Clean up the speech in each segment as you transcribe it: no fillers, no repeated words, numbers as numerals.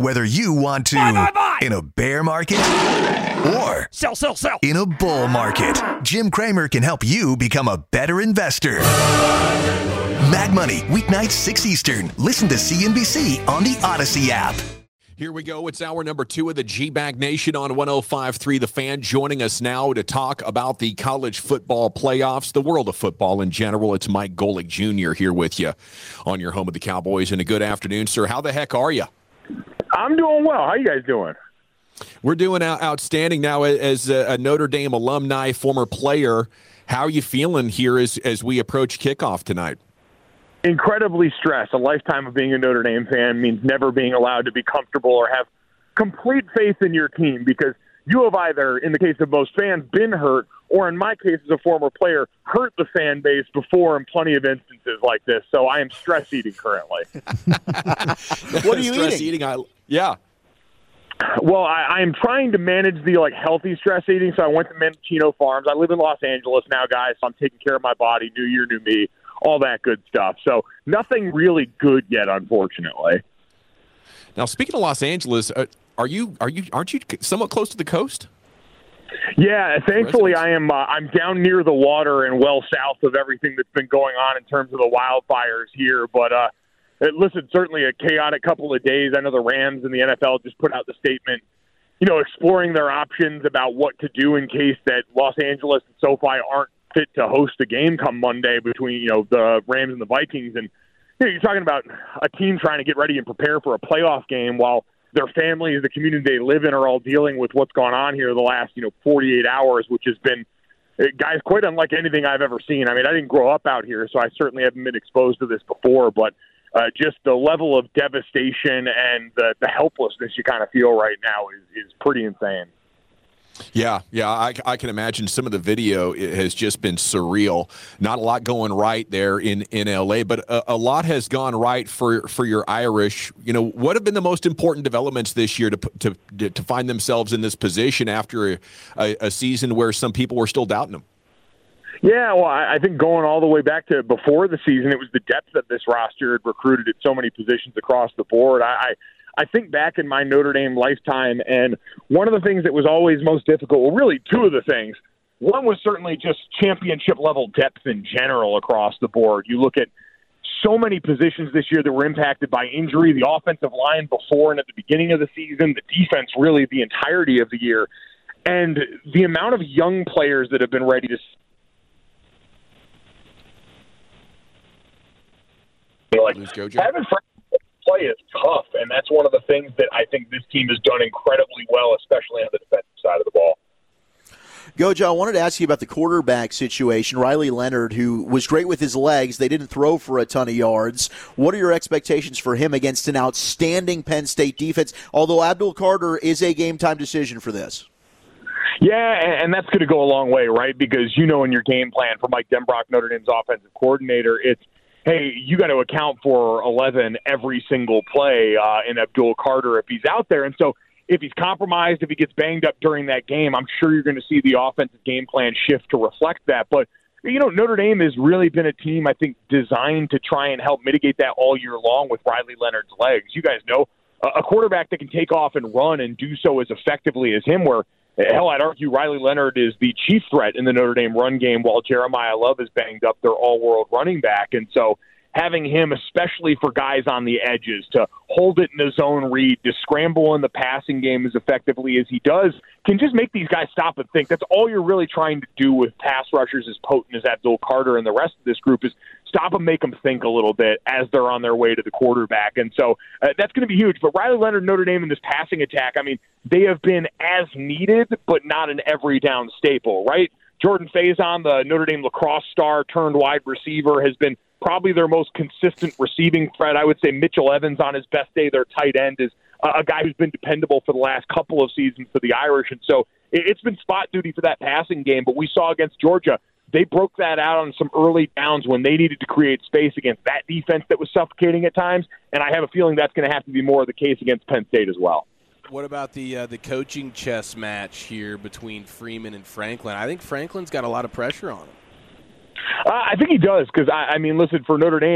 Whether you want to Buy. in a bear market or Sell. in a bull market, Jim Cramer can help you become a better investor. Mag Money, weeknights 6 Eastern. Listen to CNBC on the Odyssey app. Here we go. It's hour number 2 of the G-Bag Nation on 105.3 The Fan. Joining us now to talk about the college football playoffs, the world of football in general. It's Mike Golic Jr. here with you on your home of the Cowboys. And a good afternoon, sir. How the heck are you? I'm doing well. How you guys doing? We're doing outstanding now as a Notre Dame alumni, former player. How are you feeling here as we approach kickoff tonight? Incredibly stressed. A lifetime of being a Notre Dame fan means never being allowed to be comfortable or have complete faith in your team, because you have either, in the case of most fans, been hurt, or in my case as a former player, hurt the fan base before in plenty of instances like this. So I am stress eating currently. What are you stress eating? Yeah. Well, I am trying to manage the healthy stress eating. So I went to Mendocino Farms. I live in Los Angeles now, guys, so I'm taking care of my body. New year, new me. All that good stuff. So nothing really good yet, unfortunately. Now, speaking of Los Angeles, aren't you somewhat close to the coast? Yeah, thankfully I am. I'm down near the water and well south of everything that's been going on in terms of the wildfires here. But listen, certainly a chaotic couple of days. I know the Rams and the NFL just put out the statement, exploring their options about what to do in case that Los Angeles and SoFi aren't fit to host a game come Monday between the Rams and the Vikings. And you're talking about a team trying to get ready and prepare for a playoff game while their families, the community they live in, are all dealing with what's gone on here the last 48 hours, which has been, guys, quite unlike anything I've ever seen. I mean, I didn't grow up out here, so I certainly haven't been exposed to this before, but just the level of devastation and the helplessness you kind of feel right now is pretty insane. Yeah, I can imagine some of the video has just been surreal. Not a lot going right there in LA, but a lot has gone right for your Irish. What have been the most important developments this year to find themselves in this position after a season where some people were still doubting them? Yeah, well, I think going all the way back to before the season, it was the depth that this roster had recruited at so many positions across the board. I think back in my Notre Dame lifetime, and one of the things that was always most difficult, well, really two of the things. One was certainly just championship-level depth in general across the board. You look at so many positions this year that were impacted by injury, the offensive line before and at the beginning of the season, the defense really the entirety of the year, and the amount of young players that have been ready to having play is tough, and that's one of the things that I think this team has done incredibly well, especially on the defensive side of the ball. Gojo, I wanted to ask you about the quarterback situation. Riley Leonard, who was great with his legs, they didn't throw for a ton of yards. What are your expectations for him against an outstanding Penn State defense, although Abdul Carter is a game-time decision for this? Yeah, and that's going to go a long way, right? Because in your game plan for Mike Denbrock, Notre Dame's offensive coordinator, it's, hey, you got to account for 11 every single play in Abdul Carter if he's out there. And so if he's compromised, if he gets banged up during that game, I'm sure you're going to see the offensive game plan shift to reflect that. But, Notre Dame has really been a team, I think, designed to try and help mitigate that all year long with Riley Leonard's legs. You guys know a quarterback that can take off and run and do so as effectively as him, where hell, I'd argue Riley Leonard is the chief threat in the Notre Dame run game while Jeremiah Love is banged up, their all-world running back. And so having him, especially for guys on the edges, to hold it in the zone read, to scramble in the passing game as effectively as he does, can just make these guys stop and think. That's all you're really trying to do with pass rushers as potent as Abdul Carter and the rest of this group, is stop them, make them think a little bit as they're on their way to the quarterback. And so that's going to be huge. But Riley Leonard, Notre Dame in this passing attack, I mean, they have been as needed, but not an every down staple, right? Jordan Faison, the Notre Dame lacrosse star turned wide receiver, has been probably their most consistent receiving threat. I would say Mitchell Evans on his best day, their tight end, is a guy who's been dependable for the last couple of seasons for the Irish. And so it's been spot duty for that passing game. But we saw against Georgia, they broke that out on some early downs when they needed to create space against that defense that was suffocating at times. And I have a feeling that's going to have to be more of the case against Penn State as well. What about the coaching chess match here between Freeman and Franklin? I think Franklin's got a lot of pressure on him. I think he does, because, I mean, listen, for Notre Dame,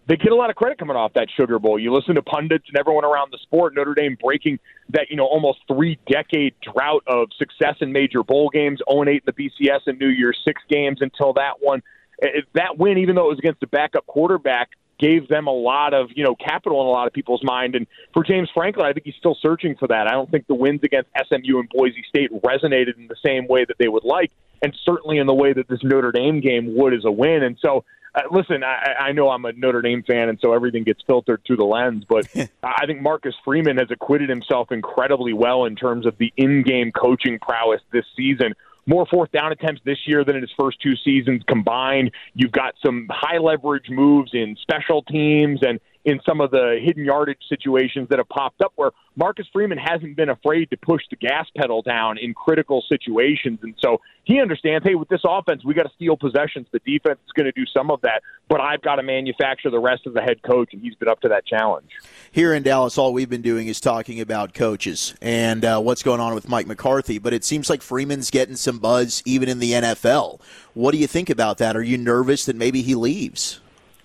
they get a lot of credit coming off that Sugar Bowl. You listen to pundits and everyone around the sport, Notre Dame breaking that, almost 3-decade drought of success in major bowl games, 0-8 in the BCS and New Year's 6 games until that one. That win, even though it was against a backup quarterback, gave them a lot of, capital in a lot of people's mind. And for James Franklin, I think he's still searching for that. I don't think the wins against SMU and Boise State resonated in the same way that they would like, and certainly in the way that this Notre Dame game would as a win. And so, listen, I know I'm a Notre Dame fan, and so everything gets filtered through the lens, but I think Marcus Freeman has acquitted himself incredibly well in terms of the in-game coaching prowess this season. More fourth down attempts this year than in his first 2 seasons combined. You've got some high leverage moves in special teams and in some of the hidden yardage situations that have popped up where Marcus Freeman hasn't been afraid to push the gas pedal down in critical situations. And so he understands, hey, with this offense, we got to steal possessions. The defense is going to do some of that, but I've got to manufacture the rest of the head coach, and he's been up to that challenge. Here in Dallas, all we've been doing is talking about coaches and what's going on with Mike McCarthy, but it seems like Freeman's getting some buzz even in the NFL. What do you think about that? Are you nervous that maybe he leaves?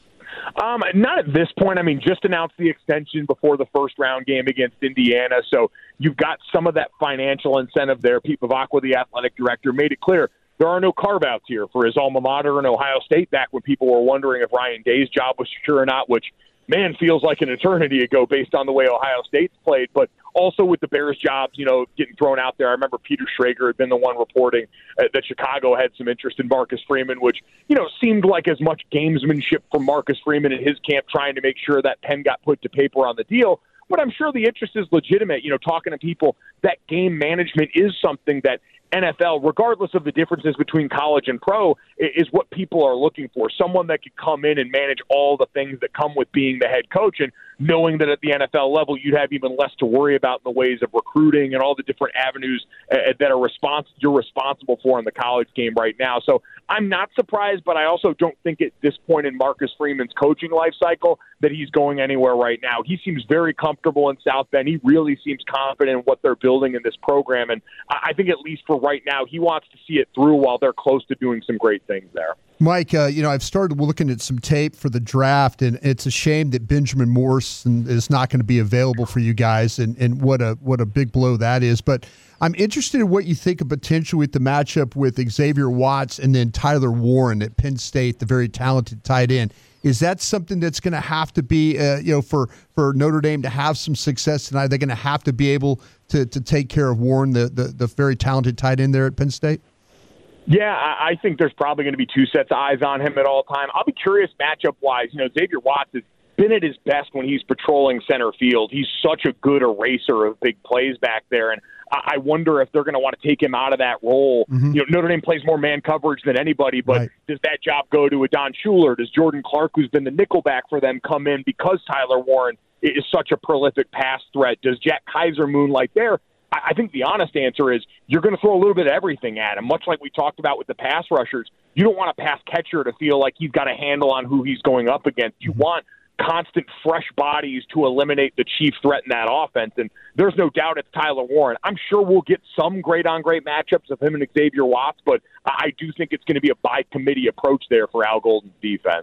Not at this point. I mean, just announced the extension before the first-round game against Indiana, so you've got some of that financial incentive there. Pete Bavacqua, the athletic director, made it clear there are no carve-outs here for his alma mater in Ohio State back when people were wondering if Ryan Day's job was secure or not, which, man, feels like an eternity ago based on the way Ohio State's played. But also with the Bears' jobs, getting thrown out there. I remember Peter Schrager had been the one reporting that Chicago had some interest in Marcus Freeman, which, seemed like as much gamesmanship from Marcus Freeman and his camp trying to make sure that pen got put to paper on the deal. But I'm sure the interest is legitimate. Talking to people, that game management is something that NFL, regardless of the differences between college and pro, is what people are looking for. Someone that could come in and manage all the things that come with being the head coach, and knowing that at the NFL level you'd have even less to worry about in the ways of recruiting and all the different avenues that you're responsible for in the college game right now. So I'm not surprised, but I also don't think at this point in Marcus Freeman's coaching life cycle that he's going anywhere right now. He seems very comfortable in South Bend. He really seems confident in what they're building in this program, and I think at least for right now, he wants to see it through while they're close to doing some great things there. Mike, I've started looking at some tape for the draft, and it's a shame that Benjamin Morrison is not going to be available for you guys, and what a big blow that is. But I'm interested in what you think of potentially with the matchup with Xavier Watts and then Tyler Warren at Penn State, the very talented tight end. Is that something that's going to have to be, for Notre Dame to have some success tonight? They're going to have to be able to take care of Warren, the very talented tight end there at Penn State? Yeah, I think there's probably going to be 2 sets of eyes on him at all time. I'll be curious matchup-wise. Xavier Watts has been at his best when he's patrolling center field. He's such a good eraser of big plays back there, and I wonder if they're going to want to take him out of that role. Mm-hmm. Notre Dame plays more man coverage than anybody, but right. Does that job go to a Don Schuler? Does Jordan Clark, who's been the nickelback for them, come in because Tyler Warren is such a prolific pass threat? Does Jack Kaiser moonlight there? I think the honest answer is you're going to throw a little bit of everything at him, much like we talked about with the pass rushers. You don't want a pass catcher to feel like he's got a handle on who he's going up against. You want constant fresh bodies to eliminate the chief threat in that offense, and there's no doubt it's Tyler Warren. I'm sure we'll get some great-on-great matchups of him and Xavier Watts, but I do think it's going to be a by-committee approach there for Al Golden's defense.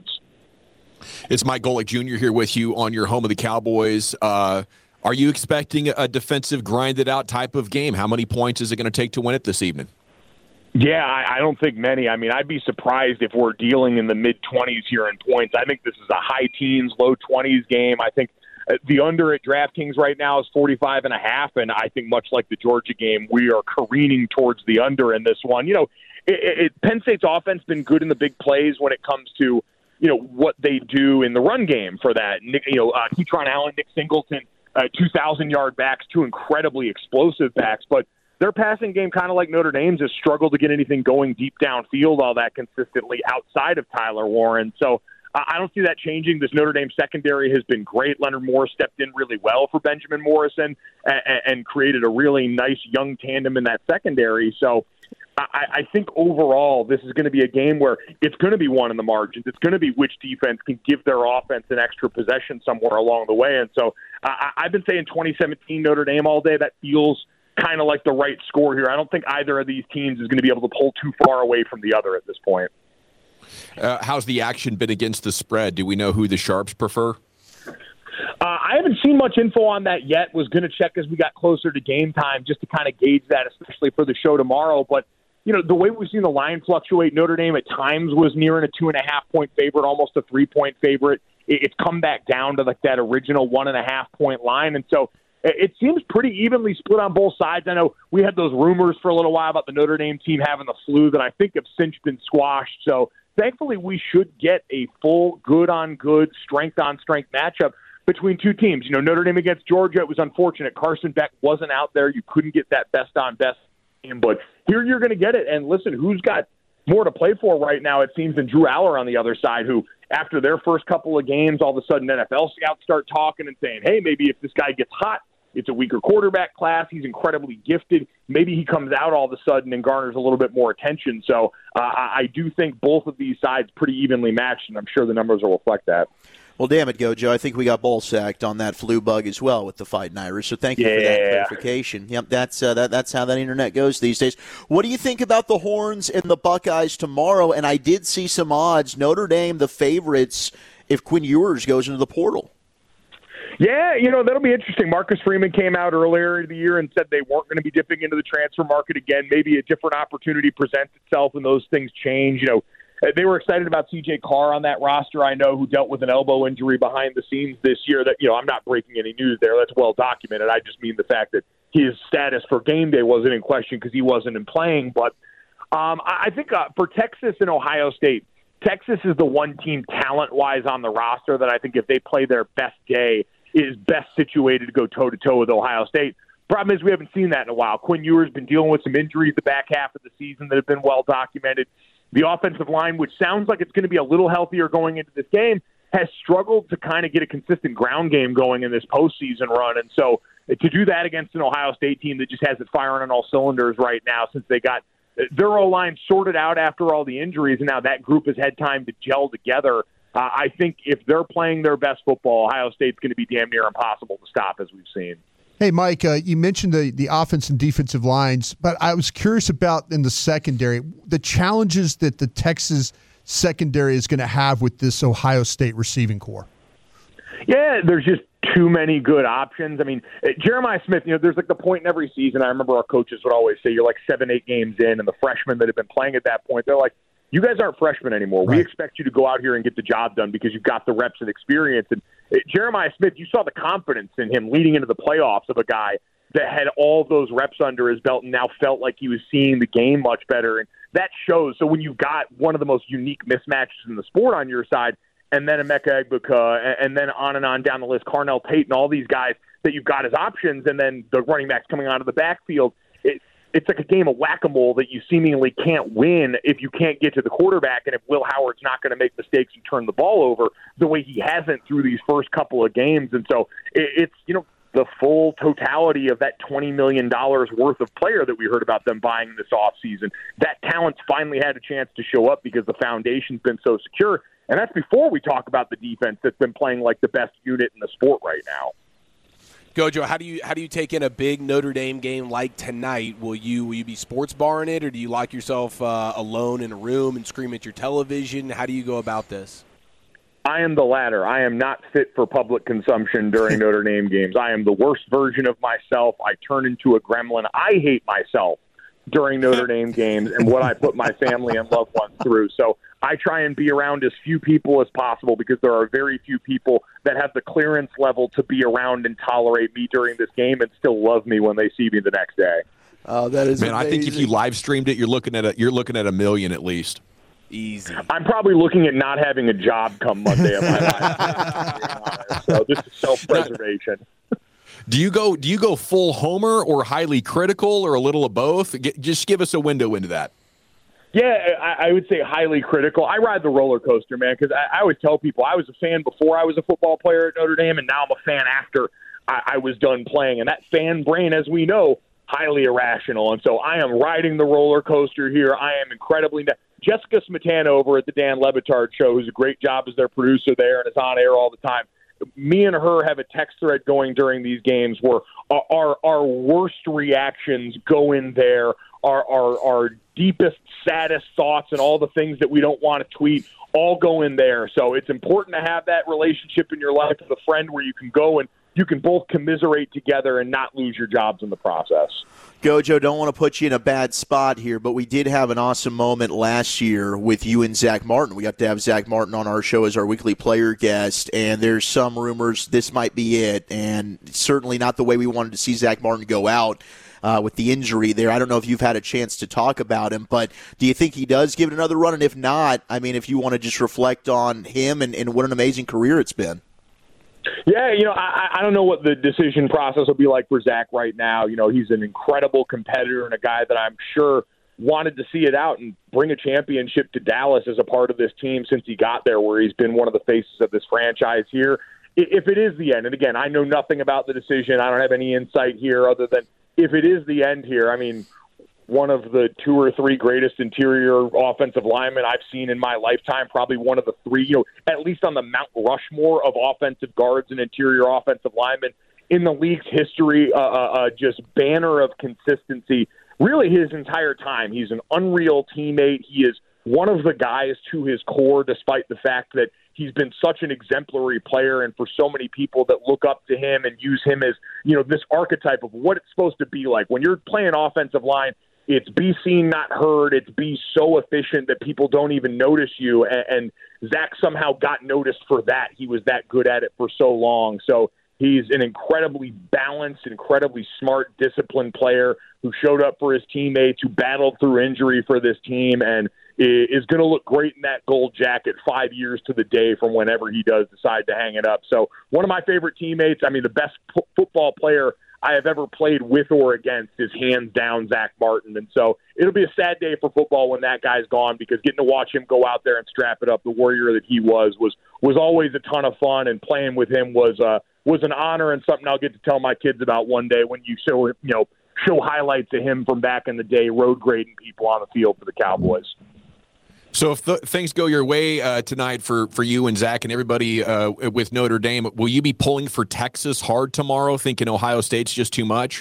It's Mike Golic Jr. here with you on your home of the Cowboys. Are you expecting a defensive, grinded-out type of game? How many points is it going to take to win it this evening? Yeah, I don't think many. I mean, I'd be surprised if we're dealing in the mid-20s here in points. I think this is a high teens, low 20s game. I think the under at DraftKings right now is 45.5, and I think much like the Georgia game, we are careening towards the under in this one. Penn State's offense been good in the big plays when it comes to, what they do in the run game for that. Ketron Allen, Nick Singleton, 2,000-yard backs, 2 incredibly explosive backs, but their passing game, kind of like Notre Dame's, has struggled to get anything going deep downfield all that consistently outside of Tyler Warren. So I don't see that changing. This Notre Dame secondary has been great. Leonard Moore stepped in really well for Benjamin Morrison and created a really nice young tandem in that secondary. So I think overall this is going to be a game where it's going to be won in the margins. It's going to be which defense can give their offense an extra possession somewhere along the way. And so I've been saying 2017 Notre Dame all day. That feels kind of like the right score here. I don't think either of these teams is going to be able to pull too far away from the other at this point. How's the action been against the spread? Do we know who the sharps prefer? I haven't seen much info on that yet. Was going to check as we got closer to game time just to kind of gauge that, especially for the show tomorrow. But, the way we've seen the line fluctuate, Notre Dame at times was nearing a 2.5-point favorite, almost a 3-point favorite. It's come back down to like that original 1.5-point line. And so it seems pretty evenly split on both sides. I know we had those rumors for a little while about the Notre Dame team having the flu that I think have since been squashed. So thankfully we should get a full good-on-good, strength-on-strength matchup between two teams. Notre Dame against Georgia, it was unfortunate. Carson Beck wasn't out there. You couldn't get that best-on-best game. But here you're going to get it. And listen, who's got more to play for right now, it seems, than Drew Aller on the other side, who, after their first couple of games, all of a sudden NFL scouts start talking and saying, hey, maybe if this guy gets hot, it's a weaker quarterback class. He's incredibly gifted. Maybe he comes out all of a sudden and garners a little bit more attention. So I do think both of these sides pretty evenly matched, and I'm sure the numbers will reflect that. Well, damn it, Gojo. I think we got ball sacked on that flu bug as well with the Fighting Irish. So thank you for that clarification. Yep, that's how that internet goes these days. What do you think about the Horns and the Buckeyes tomorrow? And I did see some odds. Notre Dame, the favorites, if Quinn Ewers goes into the portal. Yeah, that'll be interesting. Marcus Freeman came out earlier in the year and said they weren't going to be dipping into the transfer market again. Maybe a different opportunity presents itself and those things change. They were excited about C.J. Carr on that roster, I know, who dealt with an elbow injury behind the scenes this year. That I'm not breaking any news there. That's well documented. I just mean the fact that his status for game day wasn't in question because he wasn't in playing. But I think for Texas and Ohio State, Texas is the one team talent-wise on the roster that I think if they play their best day is best situated to go toe-to-toe with Ohio State. Problem is we haven't seen that in a while. Quinn Ewers has been dealing with some injuries the back half of the season that have been well documented. The offensive line, which sounds like it's going to be a little healthier going into this game, has struggled to kind of get a consistent ground game going in this postseason run. And so to do that against an Ohio State team that just has it firing on all cylinders right now since they got their O-line sorted out after all the injuries, and now that group has had time to gel together, I think if they're playing their best football, Ohio State's going to be damn near impossible to stop, as we've seen. Hey, Mike, you mentioned the offense and defensive lines, but I was curious about in the secondary, the challenges that the Texas secondary is going to have with this Ohio State receiving corps. Yeah, there's just too many good options. I mean, Jeremiah Smith, there's like the point in every season. I remember our coaches would always say you're like 7-8 games in, and the freshmen that have been playing at that point, they're like, you guys aren't freshmen anymore. Right. We expect you to go out here and get the job done because you've got the reps and experience. And Jeremiah Smith, you saw the confidence in him leading into the playoffs of a guy that had all those reps under his belt and now felt like he was seeing the game much better. And that shows. So when you've got one of the most unique mismatches in the sport on your side, and then Emeka Egbuka, and then on down the list, Carnell Tate and all these guys that you've got as options, and then the running backs coming out of the backfield, it's like a game of whack-a-mole that you seemingly can't win if you can't get to the quarterback and if Will Howard's not going to make mistakes and turn the ball over the way he hasn't through these first couple of games. And so it's, the full totality of that $20 million worth of player that we heard about them buying this offseason. That talent's finally had a chance to show up because the foundation's been so secure. And that's before we talk about the defense that's been playing like the best unit in the sport right now. Gojo, how do you take in a big Notre Dame game like tonight? Will you be sports barring it, or do you lock yourself alone in a room and scream at your television? How do you go about this? I am the latter. I am not fit for public consumption during Notre Dame games. I am the worst version of myself. I turn into a gremlin. I hate myself during Notre Dame games and what I put my family and loved ones through. So I try and be around as few people as possible because there are very few people that have the clearance level to be around and tolerate me during this game and still love me when they see me the next day. Oh, that is man! amazing. I think if you live streamed it, you're looking at a million at least. Easy. I'm probably looking at not having a job come Monday of my life. So this is self-preservation. Do you go full homer or highly critical or a little of both? Just give us a window into that. Yeah, I would say highly critical. I ride the roller coaster, man, because I always tell people I was a fan before I was a football player at Notre Dame, and now I'm a fan after I was done playing. And that fan brain, as we know, highly irrational. And so I am riding the roller coaster here. I am incredibly Jessica Smetana over at the Dan Le Batard Show, who's a great job as their producer there and is on air all the time. me and her have a text thread going during these games where our worst reactions go in there, our deepest, saddest thoughts and all the things that we don't want to tweet all go in there. So it's important to have that relationship in your life with a friend where you can go and you can both commiserate together and not lose your jobs in the process. Gojo, don't want to put you in a bad spot here, but we did have an awesome moment last year with you and Zach Martin. We got to have Zach Martin on our show as our weekly player guest, and there's some rumors this might be it, and certainly not the way we wanted to see Zach Martin go out with the injury there. I don't know if you've had a chance to talk about him, but do you think he does give it another run? And if not, I mean, if you want to just reflect on him and what an amazing career it's been. Yeah, I don't know what the decision process will be like for Zach right now. He's an incredible competitor and a guy that I'm sure wanted to see it out and bring a championship to Dallas as a part of this team since he got there, where he's been one of the faces of this franchise here. If it is the end, and again, I know nothing about the decision. I don't have any insight here other than if it is the end here, I mean, one of the 2 or 3 greatest interior offensive linemen I've seen in my lifetime, probably one of the 3, at least on the Mount Rushmore of offensive guards and interior offensive linemen in the league's history, just banner of consistency, really his entire time. He's an unreal teammate. He is one of the guys to his core, despite the fact that he's been such an exemplary player, and for so many people that look up to him and use him as, this archetype of what it's supposed to be like. When you're playing offensive line, it's be seen, not heard. It's be so efficient that people don't even notice you. And Zach somehow got noticed for that. He was that good at it for so long. So he's an incredibly balanced, incredibly smart, disciplined player who showed up for his teammates, who battled through injury for this team, and is going to look great in that gold jacket 5 years to the day from whenever he does decide to hang it up. So one of my favorite teammates, I mean, the best football player I have ever played with or against is hands down Zach Martin. And so it'll be a sad day for football when that guy's gone, because getting to watch him go out there and strap it up, the warrior that he was always a ton of fun, and playing with him was an honor and something I'll get to tell my kids about one day when you show highlights of him from back in the day, road grading people on the field for the Cowboys. So if things go your way tonight for you and Zach and everybody with Notre Dame, will you be pulling for Texas hard tomorrow, thinking Ohio State's just too much?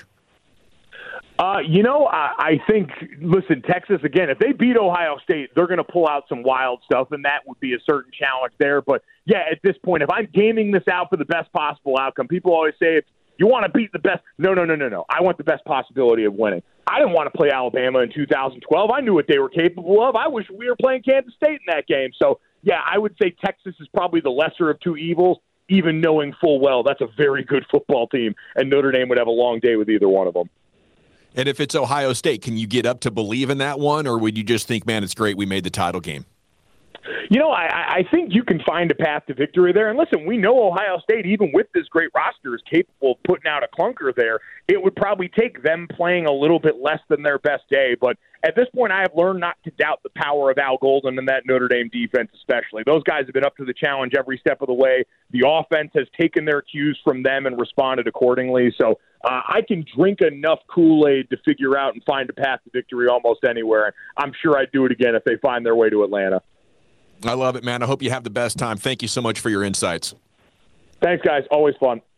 I think, listen, Texas, again, if they beat Ohio State, they're going to pull out some wild stuff, and that would be a certain challenge there. But, yeah, at this point, if I'm gaming this out for the best possible outcome, people always say it's, you want to beat the best. No. I want the best possibility of winning. I didn't want to play Alabama in 2012. I knew what they were capable of. I wish we were playing Kansas State in that game. So, yeah, I would say Texas is probably the lesser of two evils, even knowing full well that's a very good football team, and Notre Dame would have a long day with either one of them. And if it's Ohio State, can you get up to believe in that one, or would you just think, man, it's great we made the title game? I think you can find a path to victory there. And listen, we know Ohio State, even with this great roster, is capable of putting out a clunker there. It would probably take them playing a little bit less than their best day. But at this point, I have learned not to doubt the power of Al Golden and that Notre Dame defense especially. Those guys have been up to the challenge every step of the way. The offense has taken their cues from them and responded accordingly. So I can drink enough Kool-Aid to figure out and find a path to victory almost anywhere. I'm sure I'd do it again if they find their way to Atlanta. I love it, man. I hope you have the best time. Thank you so much for your insights. Thanks, guys. Always fun.